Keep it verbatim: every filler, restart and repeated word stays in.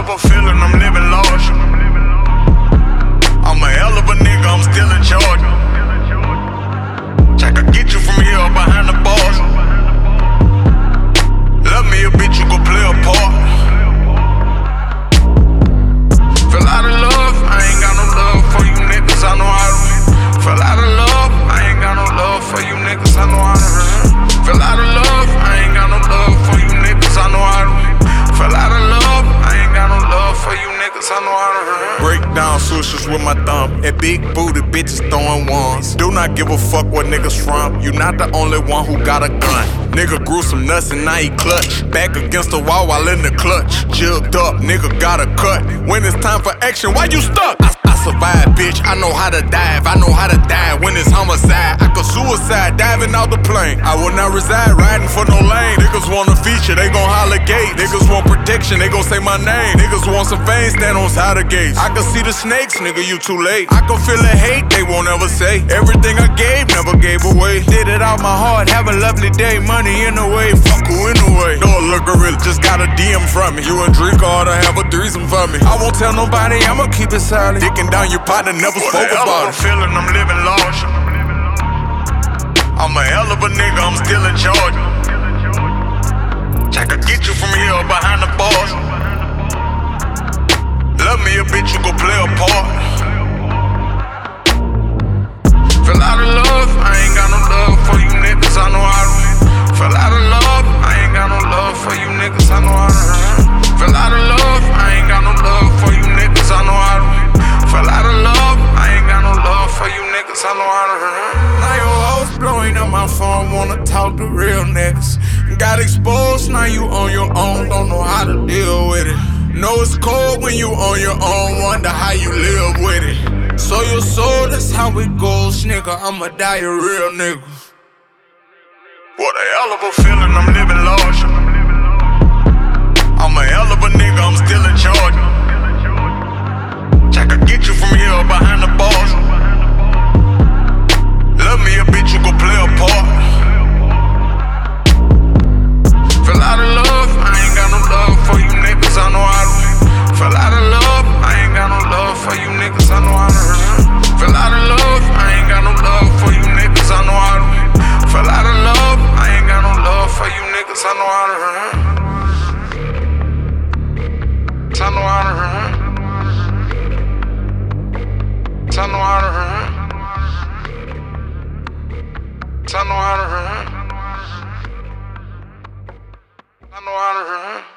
of a feeling, I'm living large. I'm a hell of a nigga, I'm still in charge. Check, I get you from here behind the bars. Love me a bitch, you gon' play a part. Fell out of love, I ain't got no love for you niggas, I know how to. Fell out of love, I ain't got no love for you niggas, I know how to. Fell out of love, I ain't got no love for you niggas, I know how to. Fell out of love, I ain't got no love for you niggas, I know how to. Break down swishers with my thumb, and big booty bitches throwing ones. Do not give a fuck where niggas from, you not the only one who got a gun. Nigga grew some nuts and now he clutch. Back against the wall while in the clutch. Jugged up, nigga got a cut. When it's time for action, why you stuck? I, I survive, bitch, I know how to dive. I know how to die when it's homicide. I could suicide diving out the plane. I will not reside riding for no lane. Niggas want a feature, they gon' holler gate. Niggas want protection, they gon' say my name. Niggas want some fame, stand on side of gates. I can see the snakes, nigga, you too late. I can feel the hate, they won't ever say. Everything I gave, never gave away. Did it out my heart, have a lovely day. Money in the way, fuck who in the way. No look gorilla, just got a D M from me. You and Drake ought to have a threesome for me. I won't tell nobody, I'ma keep it silent. Dicking down your partner, never what spoke about it. Feeling, I'm living large. I'm a hell of a nigga, I'm still in charge. I can get you from here behind the bars. Love me a bitch, you gon' play a part. Fell out of love, I ain't got no love for you niggas, I know how to. Fell out of love, I ain't got no love for you niggas, I know how to. Fell out of love, I ain't got no love for you niggas, I know how to. Fell out of love, I ain't got no love for you niggas, I know how to. Now your hoes blowing up my phone, wanna talk to real niggas. Got exposed, now you on your own, don't know how to deal with it. Know it's cold when you on your own, wonder how you live with it. So your soul, that's how it goes, nigga, I'ma die a real nigga. What a hell of a feeling, I'm living large. I'm a hell of a nigga, I'm still in charge. I can get you from here behind the bars. Love me a bitch, you gon' play a part. Fell out of love, I ain't got no love for you niggas, I know how to. Fell out of love, I ain't got no love for you niggas, I know how to. Fell out of love, I ain't got no love for you niggas, I know how to. Fell out of love, I ain't got no love for you niggas, I know how to run. I know how to run. I know how to run. I know how to run. I know how to run.